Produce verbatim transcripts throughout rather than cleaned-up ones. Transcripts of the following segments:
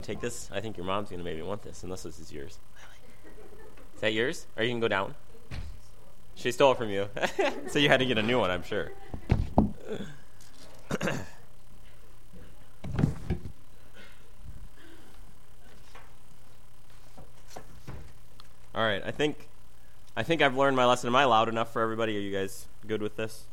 Take this. I think your mom's going to maybe want this, unless this is yours. Is that yours? Or you can go down? She stole it from you. So you had to get a new one, I'm sure. All right, I think I think I've learned my lesson. Am I loud enough for everybody? Are you guys good with this?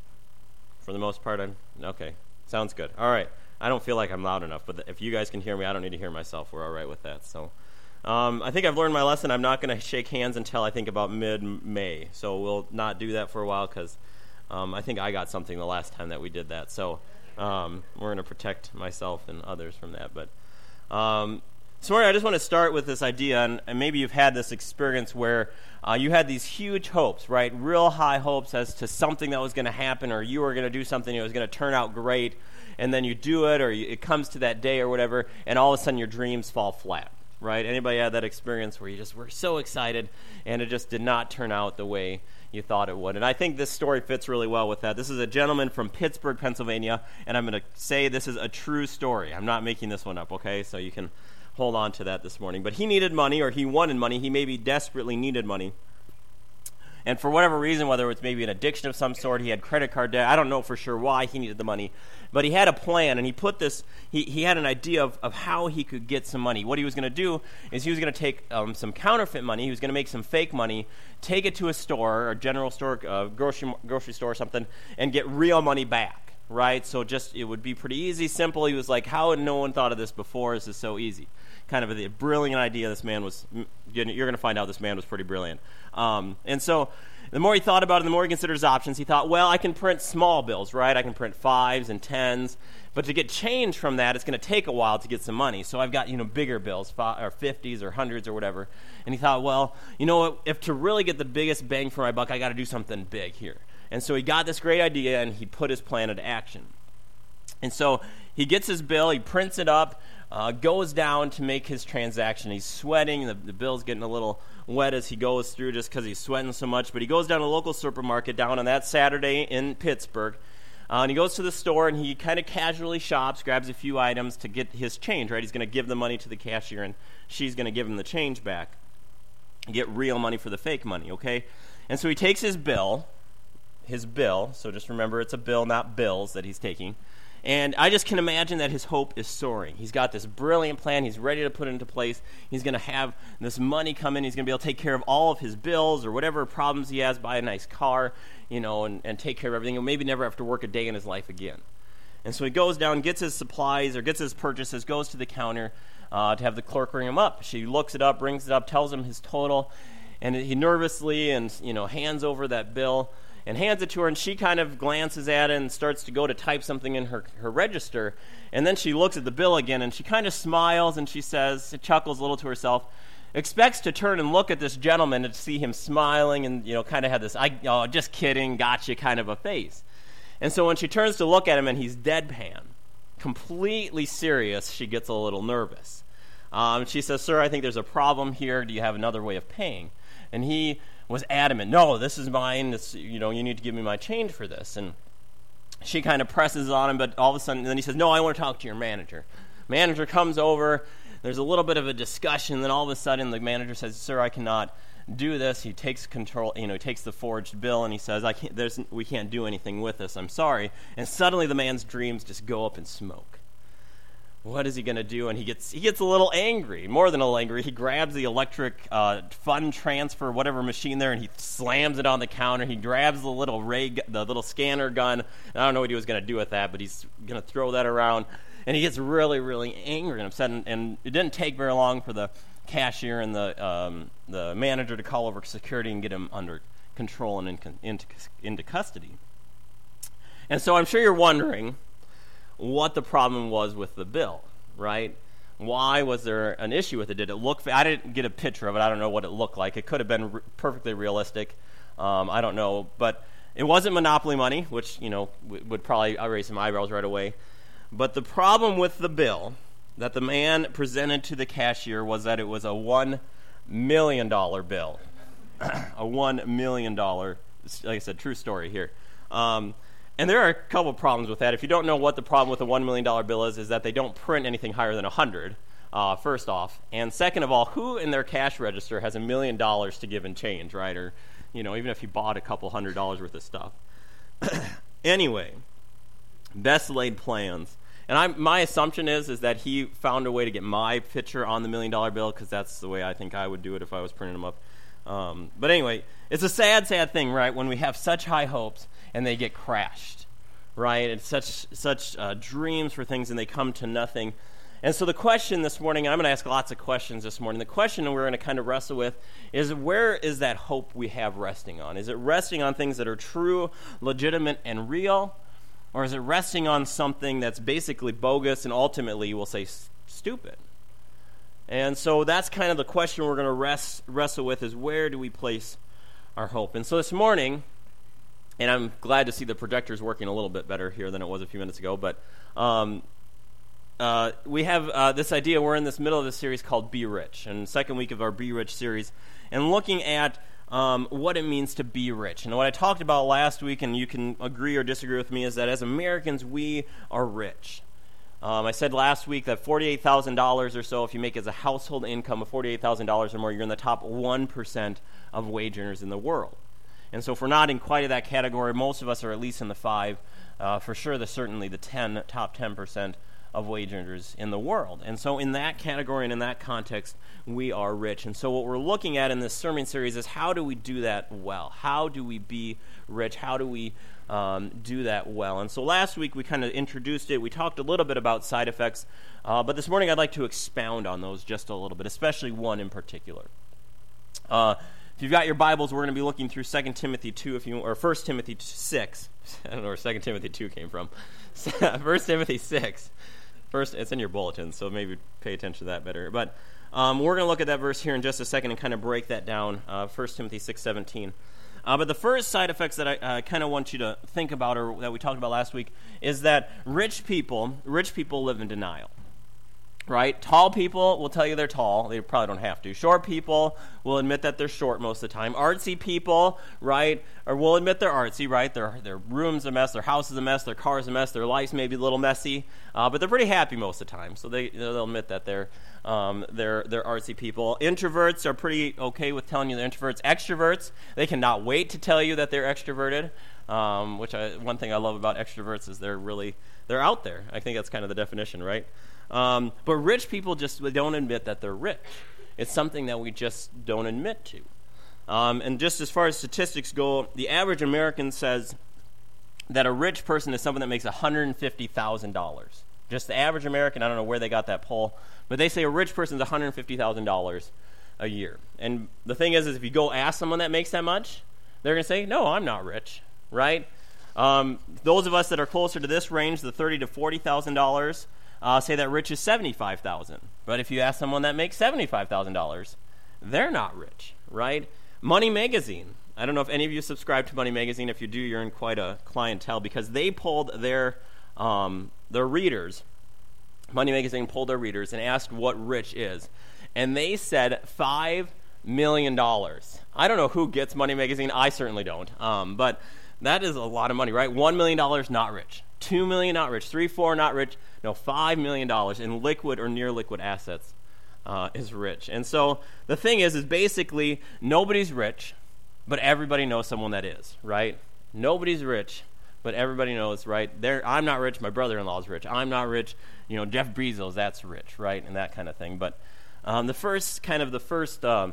For the most part, I'm okay. Sounds good. All right. I don't feel like I'm loud enough, but if you guys can hear me, I don't need to hear myself. We're all right with that. So um, I think I've learned my lesson. I'm not going to shake hands until I think about mid-May. So we'll not do that for a while because um, I think I got something the last time that we did that. So um, we're going to protect myself and others from that. But um, this morning I just want to start with this idea, and, and maybe you've had this experience where uh, you had these huge hopes, right? Real high hopes as to something that was going to happen, or you were going to do something that was going to turn out great. And then you do it, or you, it comes to that day or whatever, and all of a sudden your dreams fall flat, right? Anybody had that experience where you just were so excited, and it just did not turn out the way you thought it would? And I think this story fits really well with that. This is a gentleman from Pittsburgh, Pennsylvania, and I'm going to say this is a true story. I'm not making this one up, okay? So you can hold on to that this morning. But he needed money, or he wanted money. He maybe desperately needed money. And for whatever reason, whether it's maybe an addiction of some sort, he had credit card debt. I don't know for sure why he needed the money. But he had a plan, and he put this, he, he had an idea of, of how he could get some money. What he was going to do is he was going to take um, some counterfeit money. He was going to make some fake money, take it to a store, a general store, uh, grocery, grocery store or something, and get real money back, right? So just, it would be pretty easy, simple. He was like, how had no one thought of this before? This is so easy. Kind of a brilliant idea. This man was, you're going to find out this man was pretty brilliant. Um, and so the more he thought about it, the more he considered his options. He thought, well, I can print small bills, right? I can print fives and tens. But to get change from that, it's going to take a while to get some money. So I've got, you know, bigger bills, five, or fifties or hundreds or whatever. And he thought, well, you know what? If to really get the biggest bang for my buck, I got to do something big here. And so he got this great idea, and he put his plan into action. And so he gets his bill, he prints it up, uh, goes down to make his transaction. He's sweating. The, the bill's getting a little wet as he goes through just because he's sweating so much. But he goes down to a local supermarket down on that Saturday in Pittsburgh. Uh, and he goes to the store, and he kind of casually shops, grabs a few items to get his change, right? He's going to give the money to the cashier, and she's going to give him the change back. Get real money for the fake money, okay? And so he takes his bill, his bill, so just remember it's a bill, not bills that he's taking. And I just can imagine that his hope is soaring. He's got this brilliant plan. He's ready to put it into place. He's going to have this money come in. He's going to be able to take care of all of his bills or whatever problems he has, buy a nice car, you know, and, and take care of everything, and maybe never have to work a day in his life again. And so he goes down, gets his supplies or gets his purchases, goes to the counter uh, to have the clerk ring him up. She looks it up, brings it up, tells him his total, and he nervously and, you know, hands over that bill and hands it to her, and she kind of glances at it and starts to go to type something in her, her register. And then she looks at the bill again, and she kind of smiles, and she says, chuckles a little to herself, expects to turn and look at this gentleman and see him smiling and, you know, kind of have this, I, oh, just kidding, gotcha kind of a face. And so when she turns to look at him and he's deadpan, completely serious, she gets a little nervous. Um, she says, sir, I think there's a problem here. Do you have another way of paying? And he was adamant, no, this is mine. It's, you know, you need to give me my change for this. And she kind of presses on him, but all of a sudden, then he says, no, I want to talk to your manager. Manager comes over. There's a little bit of a discussion. Then all of a sudden, the manager says, sir, I cannot do this. He takes control, you know, he takes the forged bill, and he says, I can't, there's, we can't do anything with this. I'm sorry. And suddenly, the man's dreams just go up in smoke. What is he going to do? And he gets he gets a little angry, more than a little angry. He grabs the electric uh, fund transfer, whatever machine there, and he slams it on the counter. He grabs the little ray, the little scanner gun. I don't know what he was going to do with that, but he's going to throw that around. And he gets really, really angry and upset. And, and it didn't take very long for the cashier and the um, the manager to call over security and get him under control and in, into into custody. And so I'm sure you're wondering what the problem was with the bill, right? Why was there an issue with it? Did it look, I didn't get a picture of it. I don't know what it looked like. It could have been re- perfectly realistic. Um, I don't know. But it wasn't monopoly money, which, you know, w- would probably raise some eyebrows right away. But the problem with the bill that the man presented to the cashier was that it was a one million dollars bill. A one million dollars, like I said, true story here. Um, And there are a couple of problems with that. If you don't know what the problem with a one million dollars bill is, is that they don't print anything higher than one hundred. uh, first off. And second of all, who in their cash register has a million dollars to give in change, right? Or, you know, even if you bought a couple hundred dollars worth of stuff. Anyway, best laid plans. And I, my assumption is is that he found a way to get my picture on the million-dollar bill, because that's the way I think I would do it if I was printing them up. Um, but anyway, it's a sad, sad thing, right, when we have such high hopes and they get crashed, right? It's such such uh, dreams for things and they come to nothing. And so the question this morning, and I'm going to ask lots of questions this morning, the question we're going to kind of wrestle with is, where is that hope we have resting on? Is it resting on things that are true, legitimate, and real? Or is it resting on something that's basically bogus and ultimately, we'll say, s- stupid? And so that's kind of the question we're going to rest, wrestle with, is where do we place our hope? And so this morning, and I'm glad to see the projector's working a little bit better here than it was a few minutes ago, but um, uh, we have uh, this idea. We're in this middle of this series called Be Rich, and second week of our Be Rich series, and looking at Um, what it means to be rich. And what I talked about last week, and you can agree or disagree with me, is that as Americans, we are rich. Um, I said last week that forty-eight thousand dollars or so, if you make as a household income of forty-eight thousand dollars or more, you're in the top one percent of wage earners in the world. And so if we're not in quite of that category, most of us are at least in the five, uh, for sure, the certainly the ten, top ten percent of wage earners in the world. And so in that category and in that context, we are rich. And so what we're looking at in this sermon series is, how do we do that well? How do we be rich? How do we um, do that well? And so last week we kind of introduced it. We talked a little bit about side effects, uh, but this morning I'd like to expound on those just a little bit, especially one in particular. Uh, if you've got your Bibles, we're going to be looking through Second Timothy two, if you or First Timothy six. I don't know where Second Timothy two came from. First Timothy six. First, it's in your bulletin, so maybe pay attention to that better. But um, we're going to look at that verse here in just a second and kind of break that down, uh, First Timothy six seventeen. Uh, but the first side effects that I uh, kind of want you to think about, or that we talked about last week, is that rich people, rich people live in denial. Right? Tall people will tell you they're tall. They probably don't have to. Short people will admit that they're short most of the time. Artsy people, right, or will admit they're artsy, right? Their their room's a mess, their house is a mess, their car's a mess, their life's maybe a little messy, uh, but they're pretty happy most of the time. So they they'll admit that they're um, they're they're artsy people. Introverts are pretty okay with telling you they're introverts. Extroverts, they cannot wait to tell you that they're extroverted. Um, which I, one thing I love about extroverts is they're really they're out there. I think that's kind of the definition, right? Um, but rich people just don't admit that they're rich. It's something that we just don't admit to. Um, and just as far as statistics go, the average American says that a rich person is someone that makes one hundred fifty thousand dollars. Just the average American, I don't know where they got that poll, but they say a rich person is one hundred fifty thousand dollars a year. And the thing is, is if you go ask someone that makes that much, they're going to say, no, I'm not rich, right? Um, those of us that are closer to this range, the thirty thousand to forty thousand dollars, Uh, say that rich is seventy-five thousand dollars. But if you ask someone that makes seventy-five thousand dollars, they're not rich, right? Money Magazine. I don't know if any of you subscribe to Money Magazine. If you do, you're in quite a clientele, because they polled their um, their readers. Money Magazine polled their readers and asked what rich is. And they said five million dollars. I don't know who gets Money Magazine. I certainly don't. Um, but that is a lot of money, right? one million dollars, not rich. Two million dollars, not rich. Three, four, not rich. No, five million dollars in liquid or near liquid assets uh, is rich. And so the thing is, is basically nobody's rich, but everybody knows someone that is, right? Nobody's rich, but everybody knows, right? They're, I'm not rich, my brother-in-law is rich. I'm not rich, you know, Jeff Bezos, that's rich, right? And that kind of thing. But um, the first, kind of the first um,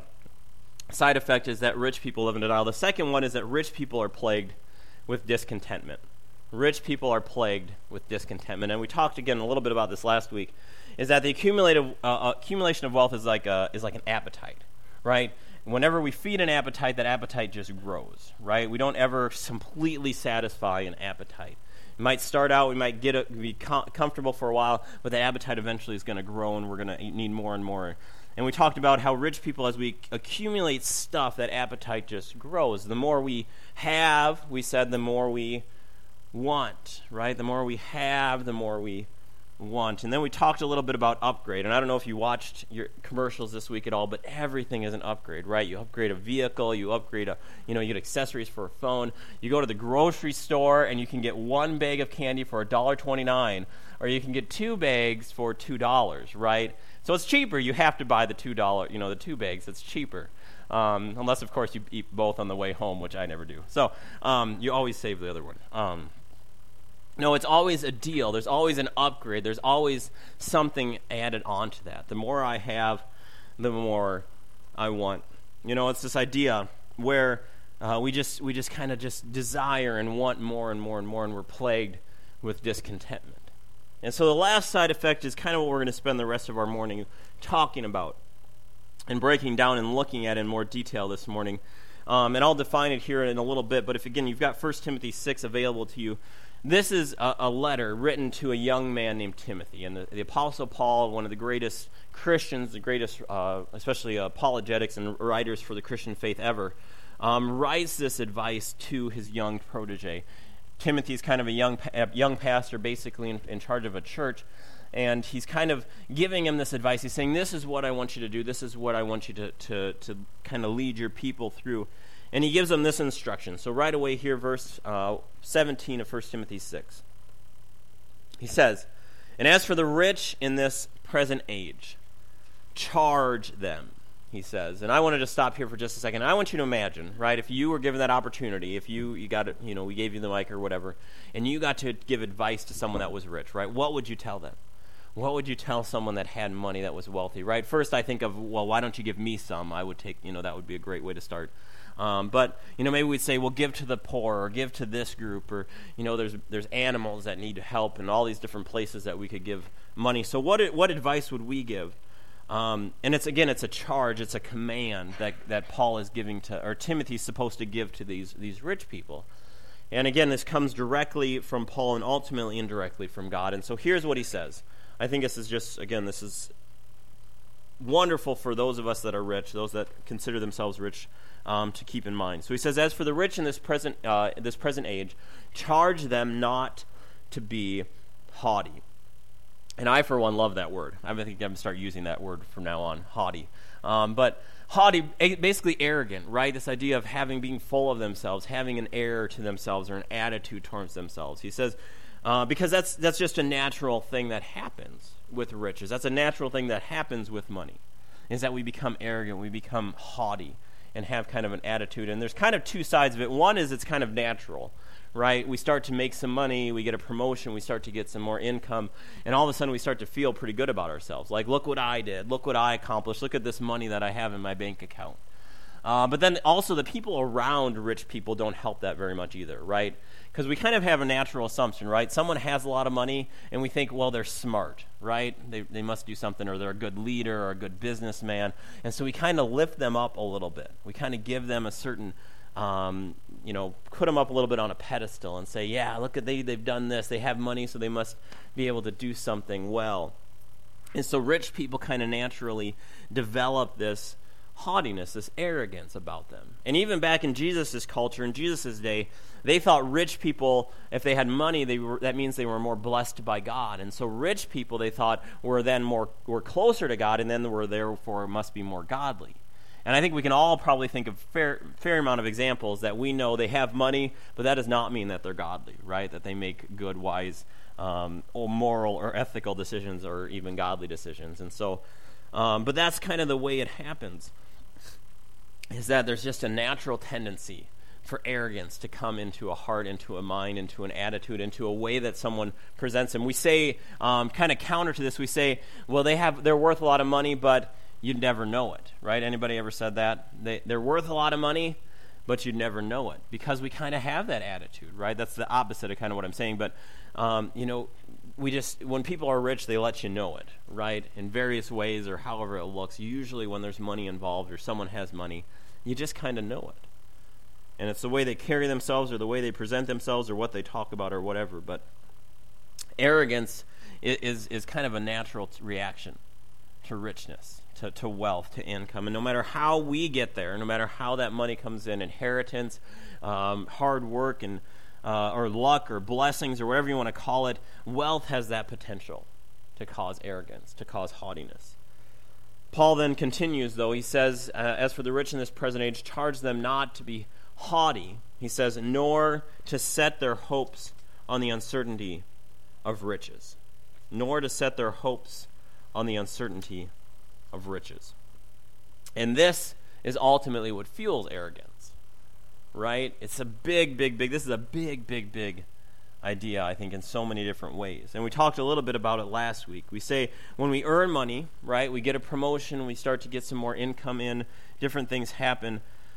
side effect is that rich people live in denial. The second one is that rich people are plagued with discontentment. Rich people are plagued with discontentment. And we talked again a little bit about this last week, is that the accumulative, uh, accumulation of wealth is like a, is like an appetite, right? Whenever we feed an appetite, that appetite just grows, right? We don't ever completely satisfy an appetite. It might start out, we might get a, be com- comfortable for a while, but the appetite eventually is going to grow, and we're going to need more and more. And we talked about how rich people, as we accumulate stuff, that appetite just grows. The more we have, we said, the more we want, right? The more we have, the more we want. And then we talked a little bit about upgrade. And I don't know if you watched your commercials this week at all, but everything is an upgrade, right? You upgrade a vehicle, you upgrade a, you know, you get accessories for a phone. You go to the grocery store and you can get one bag of candy for one dollar twenty-nine, or you can get two bags for two dollars, right? So it's cheaper. You have to buy the two dollars, you know, the two bags. It's cheaper. Um, unless, of course, you eat both on the way home, which I never do. So um, you always save the other one. Um, no, it's always a deal. There's always an upgrade. There's always something added on to that. The more I have, the more I want. You know, it's this idea where uh, we just we just kind of just desire and want more and more and more, and we're plagued with discontentment. And so the last side effect is kind of what we're going to spend the rest of our morning talking about and breaking down and looking at in more detail this morning. Um, and I'll define it here in a little bit, but if, again, you've got First Timothy six available to you, this is a, a letter written to a young man named Timothy. And the, the Apostle Paul, one of the greatest Christians, the greatest, uh, especially apologetics and writers for the Christian faith ever, um, writes this advice to his young protege. Timothy's kind of a young a young pastor, basically in, in charge of a church, and he's kind of giving him this advice. He's saying, this is what I want you to do. This is what I want you to, to, to kind of lead your people through. And he gives them this instruction. So right away here, verse uh, seventeen of First Timothy six. He says, "And as for the rich in this present age, charge them," he says. And I wanted to stop here for just a second. I want you to imagine, right, if you were given that opportunity, if you, you got it, you know, we gave you the mic or whatever, and you got to give advice to someone that was rich, right, what would you tell them? What would you tell someone that had money, that was wealthy, right? First, I think of, well, why don't you give me some? I would take, you know, that would be a great way to start. Um, but, you know, maybe we'd say, well, give to the poor, or give to this group, or, you know, there's there's animals that need help, and all these different places that we could give money. So what what advice would we give? Um, and it's, again, it's a charge, it's a command that, that Paul is giving to, or Timothy's supposed to give to these these rich people. And again, this comes directly from Paul and ultimately indirectly from God. And so here's what he says. I think this is just, again, this is wonderful for those of us that are rich, those that consider themselves rich, um, to keep in mind. So he says, "As for the rich in this present uh, this present age, charge them not to be haughty." And I, for one, love that word. I think I'm going to start using that word from now on, haughty. Um, but haughty, basically arrogant, right? This idea of having, being full of themselves, having an air to themselves or an attitude towards themselves. He says, uh, because that's that's just a natural thing that happens with riches. That's a natural thing that happens with money, is that we become arrogant, we become haughty, and have kind of an attitude. And there's kind of two sides of it. One is it's kind of natural, right? We start to make some money, we get a promotion, we start to get some more income, and all of a sudden we start to feel pretty good about ourselves. Like, look what I did, look what I accomplished, look at this money that I have in my bank account. Uh, but then also the people around rich people don't help that very much either, right? Because we kind of have a natural assumption, right? Someone has a lot of money, and we think, well, they're smart, right? They they must do something, or they're a good leader or a good businessman. And so we kind of lift them up a little bit. We kind of give them a certain, um, you know, put them up a little bit on a pedestal and say, yeah, look at they, they've done this. They have money, so they must be able to do something well. And so rich people kind of naturally develop this haughtiness, this arrogance about them. And even back in Jesus' culture, in Jesus' day, they thought rich people, if they had money, they were, that means they were more blessed by God. And so rich people, they thought, were then more were closer to God, and then were therefore must be more godly. And I think we can all probably think of fair fair amount of examples that we know they have money, but that does not mean that they're godly, right? That they make good, wise, um, or moral or ethical decisions, or even godly decisions. And so, um, but that's kind of the way it happens, is that there's just a natural tendency for arrogance to come into a heart, into a mind, into an attitude, into a way that someone presents them. We say, um, kind of counter to this, we say, well, they have, they're worth a lot of money, but you'd never know it, right? Anybody ever said that? They, they're worth a lot of money, but you'd never know it, because we kind of have that attitude, right? That's the opposite of kind of what I'm saying, but, um, you know, we just, when people are rich, they let you know it, right? In various ways, or however it looks. Usually when there's money involved, or someone has money, you just kind of know it. And it's the way they carry themselves, or the way they present themselves, or what they talk about, or whatever. But arrogance is is, is kind of a natural t- reaction to richness, to, to wealth, to income. And no matter how we get there, no matter how that money comes in, inheritance, um, hard work, and uh, or luck, or blessings, or whatever you want to call it, wealth has that potential to cause arrogance, to cause haughtiness. Paul then continues, though. He says, uh, as for the rich in this present age, charge them not to be haughty, he says, nor to set their hopes on the uncertainty of riches. nor to set their hopes on the uncertainty of riches. And this is ultimately what fuels arrogance, right? It's a big, big, big, this is a big, big, big idea, I think, in so many different ways. And we talked a little bit about it last week. We say when we earn money, right, we get a promotion, we start to get some more income in, different things happen.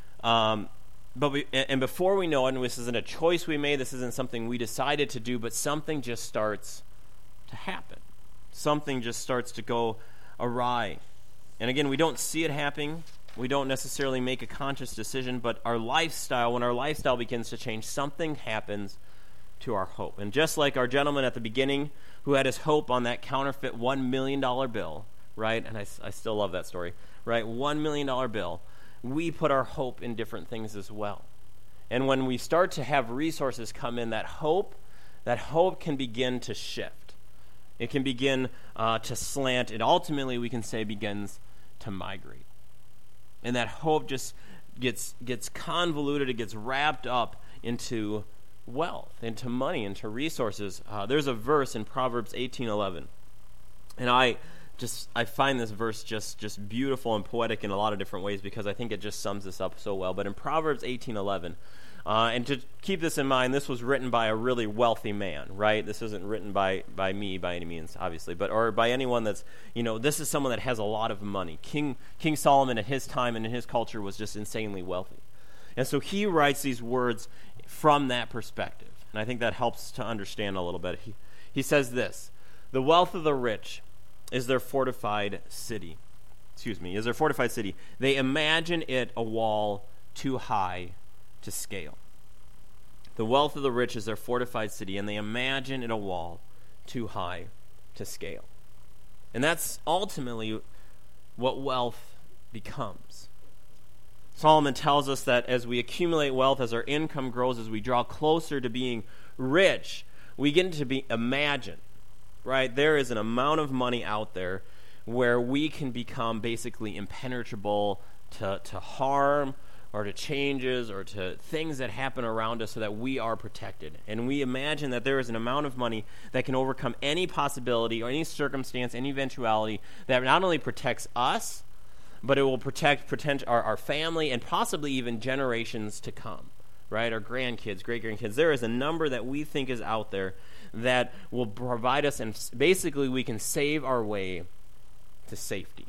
Um, but we, and before we know it, and this isn't a choice we made, this isn't something we decided to do, but something just starts to happen. Something just starts to go awry. And again, we don't see it happening. We don't necessarily make a conscious decision, but our lifestyle, when our lifestyle begins to change, something happens to our hope. And just like our gentleman at the beginning who had his hope on that counterfeit one million dollars bill, right? And I, I still love that story, right? one million dollars bill. We put our hope in different things as well. And when we start to have resources come in, that hope, that hope can begin to shift. It can begin uh, to slant. It ultimately, we can say, begins to migrate. And that hope just gets gets convoluted. It gets wrapped up into wealth, into money, into resources. Uh, there's a verse in Proverbs eighteen eleven, and I just I find this verse just just beautiful and poetic in a lot of different ways because I think it just sums this up so well. But in Proverbs eighteen eleven, uh, and to keep this in mind, this was written by a really wealthy man, right? This isn't written by by me by any means, obviously, but or by anyone that's, you know, this is someone that has a lot of money. King King Solomon at his time and in his culture was just insanely wealthy, and so he writes these words from that perspective. And I think that helps to understand a little bit. He, he says this: the wealth of the rich is their fortified city. Excuse me, is their fortified city. They imagine it a wall too high to scale. The wealth of the rich is their fortified city, and they imagine it a wall too high to scale. And that's ultimately what wealth becomes. Solomon tells us that as we accumulate wealth, as our income grows, as we draw closer to being rich, we get to be imagine, right? There is an amount of money out there where we can become basically impenetrable to, to harm or to changes or to things that happen around us so that we are protected. And we imagine that there is an amount of money that can overcome any possibility or any circumstance, any eventuality that not only protects us, but it will protect, protect our, our family and possibly even generations to come, right? Our grandkids, great-grandkids. There is a number that we think is out there that will provide us, and basically we can save our way to safety.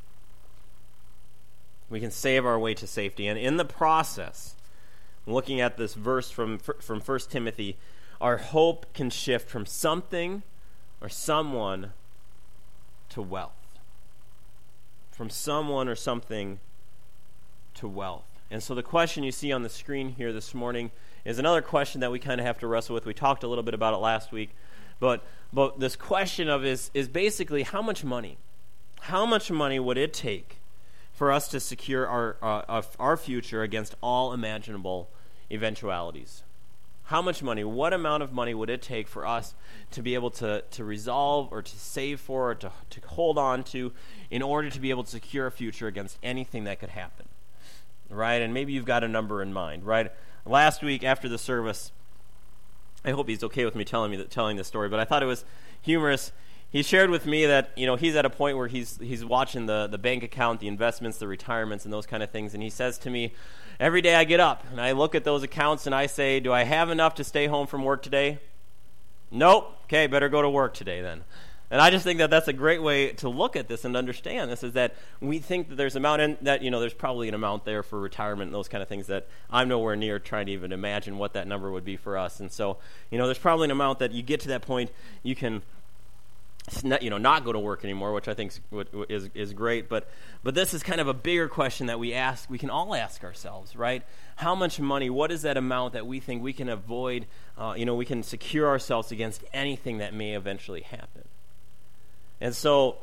We can save our way to safety. And in the process, looking at this verse from, from First Timothy, our hope can shift from something or someone to wealth. From someone or something to wealth. And so the question you see on the screen here this morning is another question that we kind of have to wrestle with. We talked a little bit about it last week, but but this question of is is basically how much money, how much money would it take for us to secure our uh, our future against all imaginable eventualities? How much money, what amount of money would it take for us to be able to, to resolve or to save for or to, to hold on to in order to be able to secure a future against anything that could happen, right? And maybe you've got a number in mind, right? Last week after the service, I hope he's okay with me telling me that, telling this story, but I thought it was humorous. He shared with me that, you know, he's at a point where he's he's watching the, the bank account, the investments, the retirements, and those kind of things, and he says to me, every day I get up and I look at those accounts and I say, do I have enough to stay home from work today? Nope. Okay, better go to work today then. And I just think that that's a great way to look at this and understand this, is that we think that there's an amount, and that, you know, there's probably an amount there for retirement and those kind of things that I'm nowhere near trying to even imagine what that number would be for us. And so, you know, there's probably an amount that you get to that point, you can, you know, not go to work anymore, which I think is is great. But but this is kind of a bigger question that we ask, we can all ask ourselves, right? How much money, what is that amount that we think we can avoid, uh, you know, we can secure ourselves against anything that may eventually happen? And so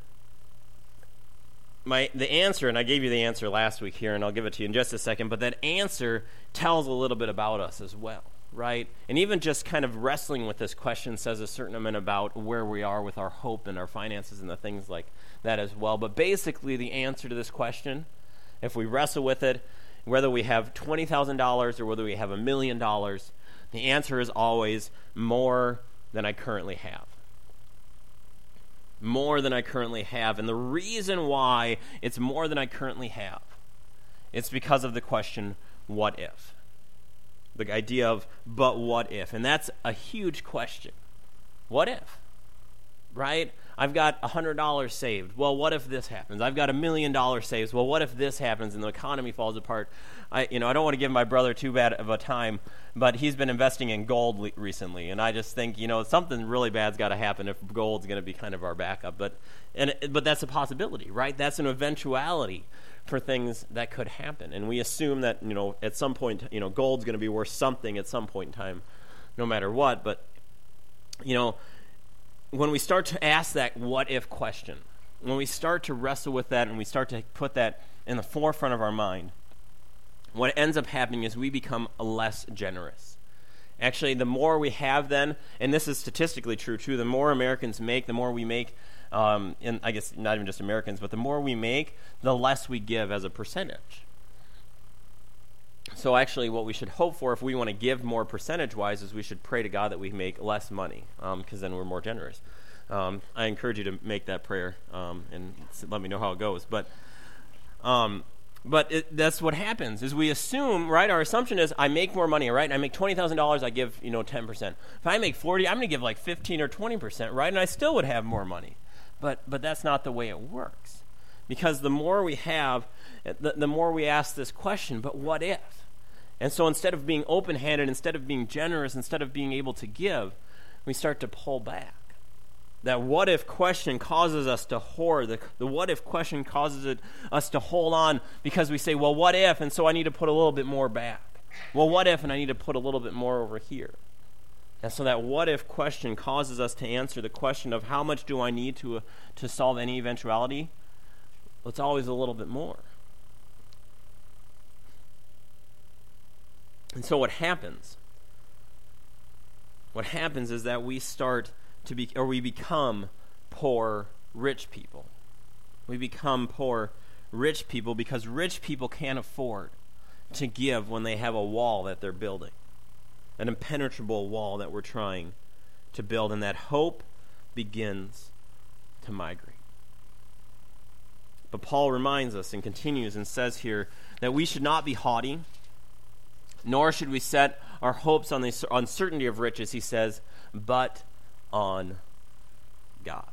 my the answer, and I gave you the answer last week here, and I'll give it to you in just a second, but that answer tells a little bit about us as well, right? And even just kind of wrestling with this question says a certain amount about where we are with our hope and our finances and the things like that as well. But basically the answer to this question, if we wrestle with it, whether we have twenty thousand dollars or whether we have a million dollars, the answer is always more than I currently have. more than I currently have. And the reason why it's more than I currently have, it's because of the question, what if? The idea of, but what if? And that's a huge question. What if? Right? I've got one hundred dollars saved. Well, what if this happens? I've got a million dollars saved. Well, what if this happens and the economy falls apart? I, you know, I don't want to give my brother too bad of a time, but he's been investing in gold le- recently, and I just think, you know, something really bad's got to happen if gold's going to be kind of our backup. But and but that's a possibility, right? That's an eventuality for things that could happen, and we assume that, you know, at some point, you know, gold's going to be worth something at some point in time, no matter what. But you know, when we start to ask that what if question, when we start to wrestle with that and we start to put that in the forefront of our mind, what ends up happening is we become less generous. Actually, the more we have then, and this is statistically true too, the more Americans make, the more we make, um, and I guess not even just Americans, but the more we make, the less we give as a percentage. So actually what we should hope for if we want to give more percentage-wise is we should pray to God that we make less money, because um, then we're more generous. Um, I encourage you to make that prayer um, and let me know how it goes. But um, but it, that's what happens is we assume, right, our assumption is I make more money, right, and I make twenty thousand dollars, I give, you know, ten percent. If I make forty, I'm going to give like fifteen or twenty percent, right, and I still would have more money. But but that's not the way it works. Because the more we have, the, the more we ask this question, but what if? And so instead of being open-handed, instead of being generous, instead of being able to give, we start to pull back. That what if question causes us to hoard. The, the what if question causes it, us to hold on because we say, well, what if? And so I need to put a little bit more back. Well, what if? And I need to put a little bit more over here. And so that what if question causes us to answer the question of how much do I need to, uh, to solve any eventuality? Well, it's always a little bit more. And so what happens? What happens is that we start to be, or we become poor rich people. We become poor rich people because rich people can't afford to give when they have a wall that they're building, an impenetrable wall that we're trying to build, and that hope begins to migrate. But Paul reminds us and continues and says here that we should not be haughty, nor should we set our hopes on the uncertainty of riches, he says, but on God.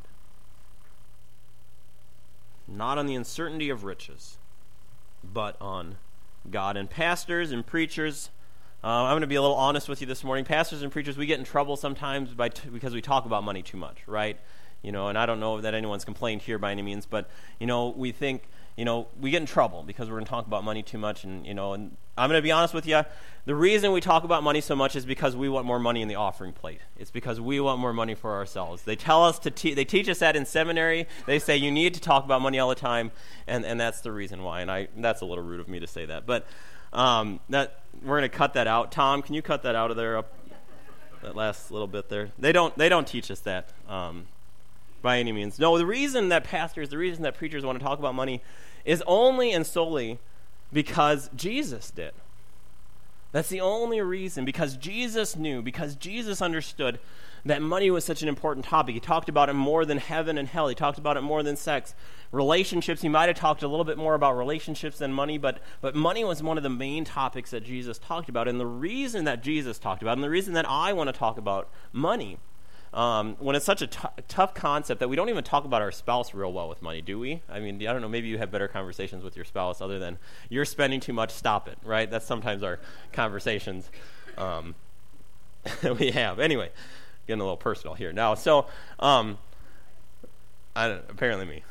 Not on the uncertainty of riches, but on God. And pastors and preachers, uh, I'm going to be a little honest with you this morning. Pastors and preachers, we get in trouble sometimes by t- because we talk about money too much, right? You know, and I don't know that anyone's complained here by any means, but, you know, we think, you know, we get in trouble because we're going to talk about money too much. And, you know, and I'm going to be honest with you. The reason we talk about money so much is because we want more money in the offering plate. It's because we want more money for ourselves. They tell us to, te- they teach us that in seminary. They say you need to talk about money all the time, and, and that's the reason why. And I that's a little rude of me to say that. But um, that we're going to cut that out. Tom, can you cut that out of there, up that last little bit there? They don't, they don't teach us that. Um, by any means. No, the reason that pastors, the reason that preachers want to talk about money is only and solely because Jesus did. That's the only reason, because Jesus knew, because Jesus understood that money was such an important topic. He talked about it more than heaven and hell. He talked about it more than sex. Relationships, he might have talked a little bit more about relationships than money, but, but money was one of the main topics that Jesus talked about. And the reason that Jesus talked about, and the reason that I want to talk about money, Um, when it's such a t- tough concept that we don't even talk about our spouse real well with money, do we? I mean, I don't know, maybe you have better conversations with your spouse other than you're spending too much, stop it, right? That's sometimes our conversations um, we have. Anyway, getting a little personal here now. So, um, I don't, apparently me.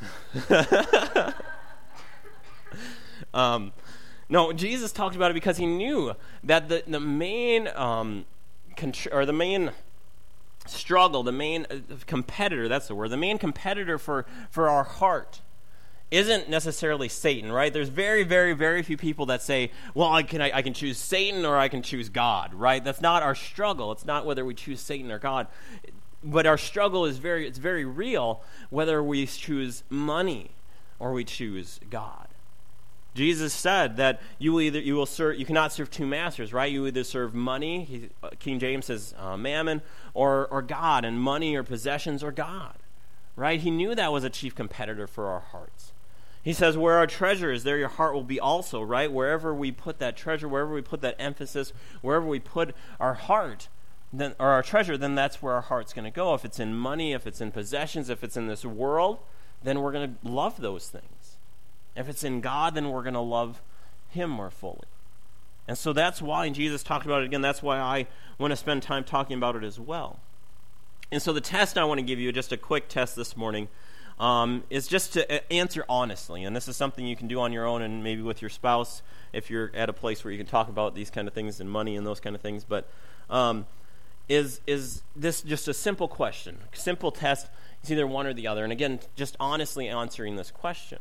um, no, Jesus talked about it because he knew that the, the main, um, contr- or the main... struggle, the main uh, competitor, that's the word, the main competitor for, for our heart isn't necessarily Satan, right? There's very, very, very few people that say, well, I can, I, I can choose Satan or I can choose God, right? That's not our struggle. It's not whether we choose Satan or God. But our struggle is very, it's very real whether we choose money or we choose God. Jesus said that you will either you will serve you cannot serve two masters, right? You either serve money, he, uh, King James says uh, mammon, or or God, and money or possessions or God, right? He knew that was a chief competitor for our hearts. He says, where our treasure is, there your heart will be also, right? Wherever we put that treasure, wherever we put that emphasis, wherever we put our heart, then, or our treasure, then that's where our heart's going to go. If it's in money, if it's in possessions, if it's in this world, then we're going to love those things. If it's in God, then we're going to love him more fully. And so that's why, and Jesus talked about it again, that's why I want to spend time talking about it as well. And so the test I want to give you, just a quick test this morning, um, is just to answer honestly. And this is something you can do on your own and maybe with your spouse if you're at a place where you can talk about these kind of things and money and those kind of things. But um, is is this just a simple question, simple test? It's either one or the other. And again, just honestly answering this question.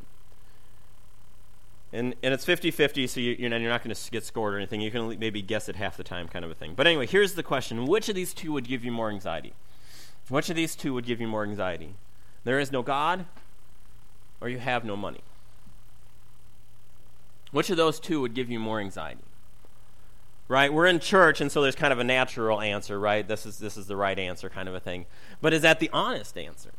And and it's fifty-fifty, so you, you're not going to get scored or anything. You can maybe guess it half the time kind of a thing. But anyway, here's the question. Which of these two would give you more anxiety? Which of these two would give you more anxiety? There is no God, or you have no money? Which of those two would give you more anxiety? Right? We're in church, and so there's kind of a natural answer, right? This is this is the right answer kind of a thing. But is that the honest answer?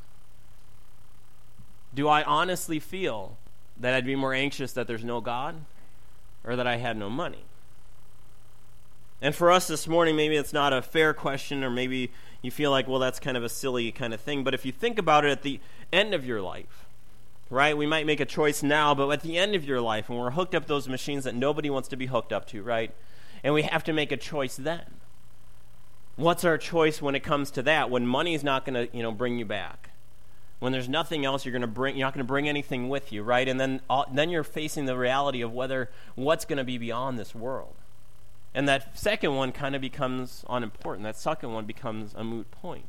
Do I honestly feel that I'd be more anxious that there's no God or that I had no money? And for us this morning, maybe it's not a fair question, or maybe you feel like, well, that's kind of a silly kind of thing. But if you think about it at the end of your life, right? We might make a choice now, but at the end of your life, when we're hooked up those machines that nobody wants to be hooked up to, right? And we have to make a choice then. What's our choice when it comes to that? When money's not going to, you know, bring you back. When there's nothing else, you're going to bring, you're not going to bring anything with you, right? And then, uh, then you're facing the reality of whether what's going to be beyond this world. And that second one kind of becomes unimportant. That second one becomes a moot point.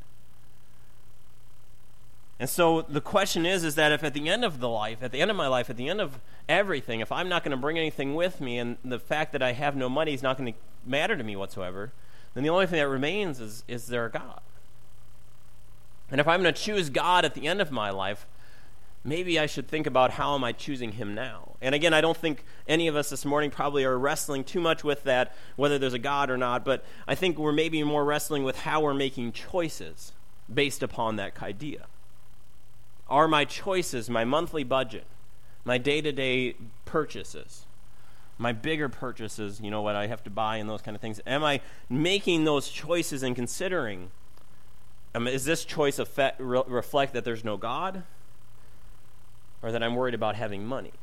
And so the question is, is that if at the end of the life, at the end of my life, at the end of everything, if I'm not going to bring anything with me, and the fact that I have no money is not going to matter to me whatsoever, then the only thing that remains is, is there a God? And if I'm going to choose God at the end of my life, maybe I should think about how am I choosing him now? And again, I don't think any of us this morning probably are wrestling too much with that, whether there's a God or not, but I think we're maybe more wrestling with how we're making choices based upon that idea. Are my choices, my monthly budget, my day-to-day purchases, my bigger purchases, you know, what I have to buy and those kind of things, am I making those choices and considering, um, is this choice effect, re- reflect that there's no God, or that I'm worried about having money?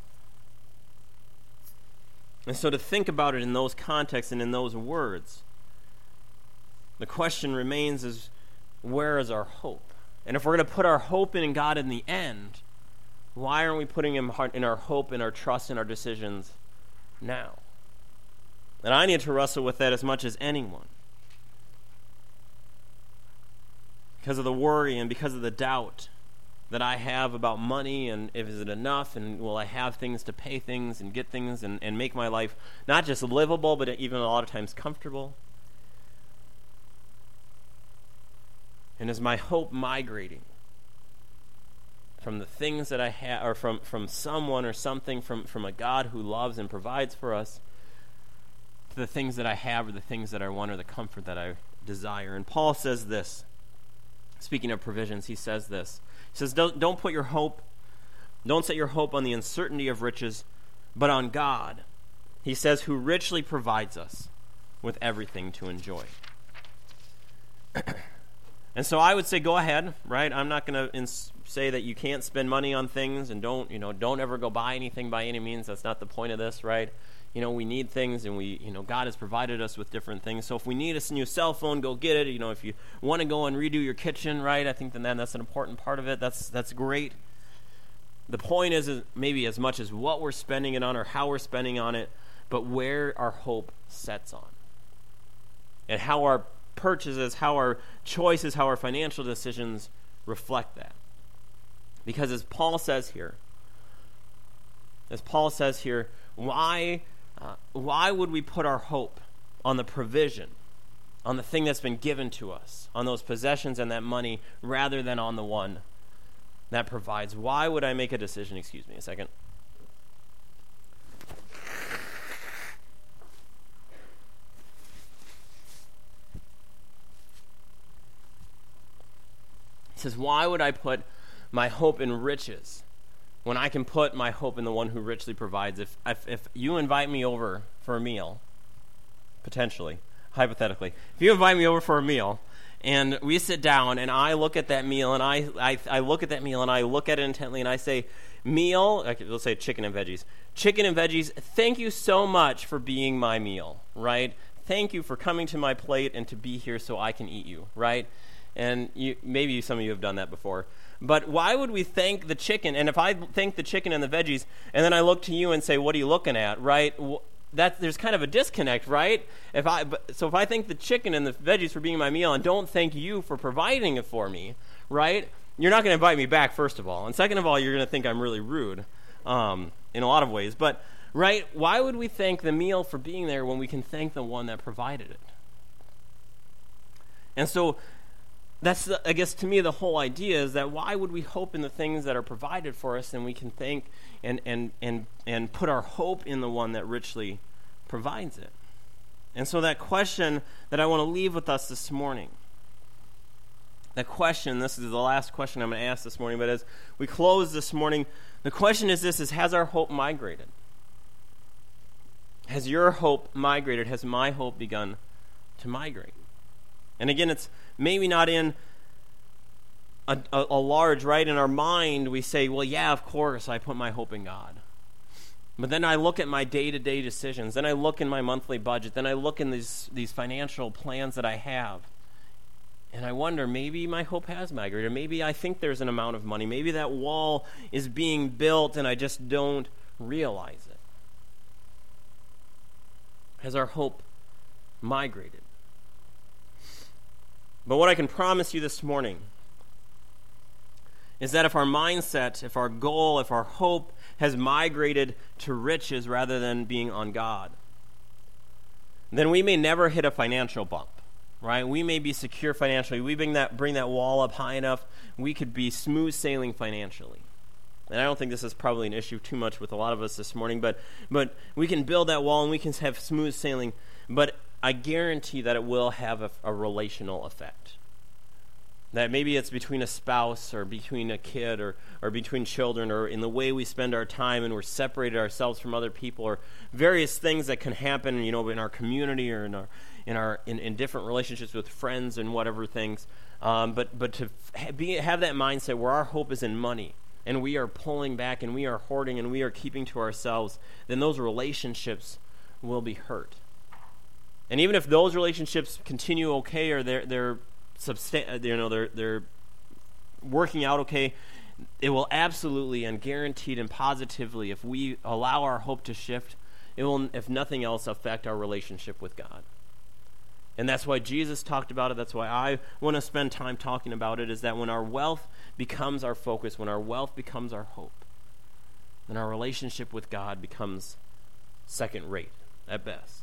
And so to think about it in those contexts and in those words, the question remains is, where is our hope? And if we're going to put our hope in God in the end, why aren't we putting in our hope and our trust in our decisions now? And I need to wrestle with that as much as anyone. Because of the worry and because of the doubt that I have about money, and if is it enough, and will I have things to pay things and get things and, and make my life not just livable, but even a lot of times comfortable. And is my hope migrating from the things that I have, or from, from someone or something, from, from a God who loves and provides for us, to the things that I have or the things that I want or the comfort that I desire? And Paul says this, speaking of provisions, he says this. He says, don't, don't put your hope, don't set your hope on the uncertainty of riches, but on God. He says, who richly provides us with everything to enjoy. And so I would say, go ahead, right? I'm not going to ins- say that you can't spend money on things, and don't, you know, don't ever go buy anything by any means. That's not the point of this, right? You know, we need things, and we, you know, God has provided us with different things. So if we need a new cell phone, go get it. You know, if you want to go and redo your kitchen, right? I think then that's an important part of it. That's that's great. The point is, is maybe as much as what we're spending it on or how we're spending on it, but where our hope sets on, and how our purchases, how our choices, how our financial decisions reflect that. Because as Paul says here, as Paul says here, why, uh, why would we put our hope on the provision, on the thing that's been given to us, on those possessions and that money, rather than on the one that provides? Why would I make a decision? Excuse me a second. He says, why would I put my hope in riches when I can put my hope in the one who richly provides? If, if, if you invite me over for a meal, potentially, hypothetically, if you invite me over for a meal, and we sit down, and I look at that meal, and I, I, I look at that meal, and I look at it intently, and I say, meal, let's say chicken and veggies. Chicken and veggies, thank you so much for being my meal, right? Thank you for coming to my plate and to be here so I can eat you, right? And you, maybe some of you have done that before. But why would we thank the chicken? And if I thank the chicken and the veggies, and then I look to you and say, what are you looking at, right? That, there's kind of a disconnect, right? If I but, So if I thank the chicken and the veggies for being my meal and don't thank you for providing it for me, right? You're not going to invite me back, first of all. And second of all, you're going to think I'm really rude um, in a lot of ways. But, right, why would we thank the meal for being there when we can thank the one that provided it? And so that's, the, I guess, to me, the whole idea is that why would we hope in the things that are provided for us and we can thank and, and, and, and put our hope in the one that richly provides it? And so that question that I want to leave with us this morning, that question, this is the last question I'm going to ask this morning, but as we close this morning, the question is this, is has our hope migrated? Has your hope migrated? Has my hope begun to migrate? And again, it's maybe not in a, a, a large, right? In our mind, we say, well, yeah, of course, I put my hope in God. But then I look at my day-to-day decisions. Then I look in my monthly budget. Then I look in these, these financial plans that I have. And I wonder, maybe my hope has migrated. Maybe I think there's an amount of money. Maybe that wall is being built and I just don't realize it. Has our hope migrated? But what I can promise you this morning is that if our mindset, if our goal, if our hope has migrated to riches rather than being on God, then we may never hit a financial bump, right? We may be secure financially. We bring that, bring that wall up high enough, we could be smooth sailing financially. And I don't think this is probably an issue too much with a lot of us this morning, but but we can build that wall and we can have smooth sailing, but I guarantee that it will have a, a relational effect. That maybe it's between a spouse or between a kid or, or between children or in the way we spend our time and we're separated ourselves from other people or various things that can happen, you know, in our community or in our in our in, in different relationships with friends and whatever things. Um, but but to be, have that mindset where our hope is in money and we are pulling back and we are hoarding and we are keeping to ourselves, then those relationships will be hurt. And even if those relationships continue okay or they're they're substan- you know they're they're working out okay, it will absolutely and guaranteed and positively, if we allow our hope to shift, it will, if nothing else, affect our relationship with God. And that's why Jesus talked about it. That's why I want to spend time talking about it, is that when our wealth becomes our focus, when our wealth becomes our hope, then our relationship with God becomes second rate at best.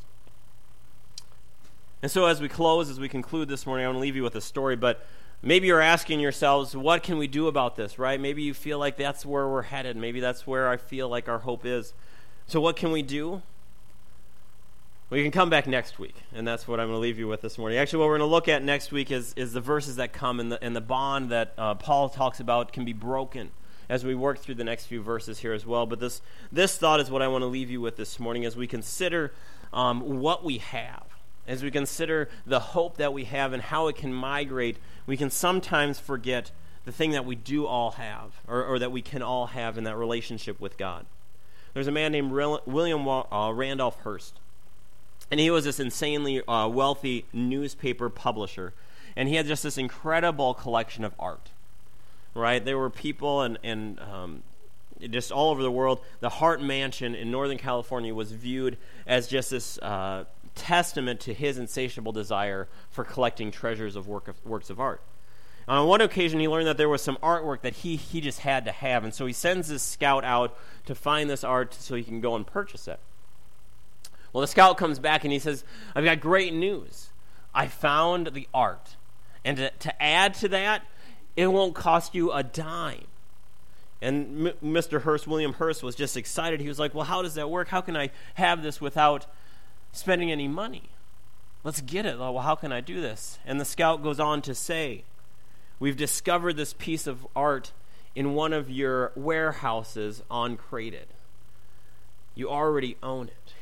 And so as we close, as we conclude this morning, I want to leave you with a story, but maybe you're asking yourselves, what can we do about this, right? Maybe you feel like that's where we're headed. Maybe that's where I feel like our hope is. So what can we do? We can come back next week, and that's what I'm going to leave you with this morning. Actually, what we're going to look at next week is, is the verses that come and the, and the bond that uh, Paul talks about can be broken as we work through the next few verses here as well. But this, this thought is what I want to leave you with this morning as we consider um, what we have. As we consider the hope that we have and how it can migrate, we can sometimes forget the thing that we do all have, or, or that we can all have in that relationship with God. There's a man named William uh, Randolph Hearst, and he was this insanely uh, wealthy newspaper publisher, and he had just this incredible collection of art, right? There were people and, and um, just all over the world. The Hart Mansion in Northern California was viewed as just this uh, testament to his insatiable desire for collecting treasures of, work of works of art. On one occasion, he learned that there was some artwork that he, he just had to have, and so he sends this scout out to find this art so he can go and purchase it. Well, the scout comes back and he says, I've got great news. I found the art. And to, to add to that, it won't cost you a dime. And M- Mister Hearst, William Hearst, was just excited. He was like, well, how does that work? How can I have this without spending any money? Let's get it. Well, how can I do this? And the scout goes on to say, we've discovered this piece of art in one of your warehouses uncrated. You already own it.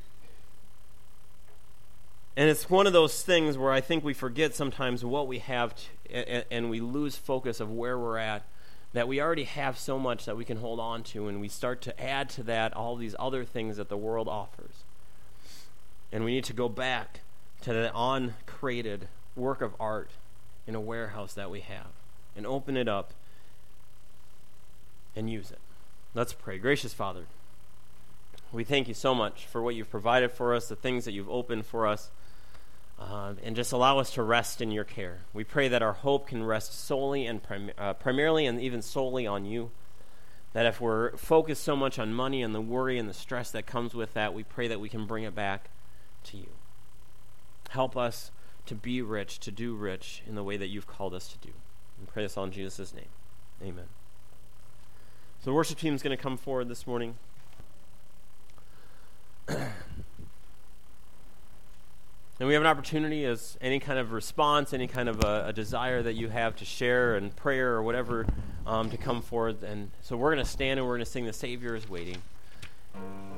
And it's one of those things where I think we forget sometimes what we have to, and, and we lose focus of where we're at, that we already have so much that we can hold on to, and we start to add to that all these other things that the world offers. And we need to go back to the uncreated work of art in a warehouse that we have and open it up and use it. Let's pray. Gracious Father, we thank you so much for what you've provided for us, the things that you've opened for us, uh, and just allow us to rest in your care. We pray that our hope can rest solely and prim- uh, primarily and even solely on you, that if we're focused so much on money and the worry and the stress that comes with that, we pray that we can bring it back to you. Help us to be rich, to do rich in the way that you've called us to do. We pray this all in Jesus' name. Amen. So the worship team is going to come forward this morning. And we have an opportunity as any kind of response, any kind of a, a desire that you have to share and prayer or whatever um, to come forward. And so we're going to stand and we're going to sing The Savior is Waiting.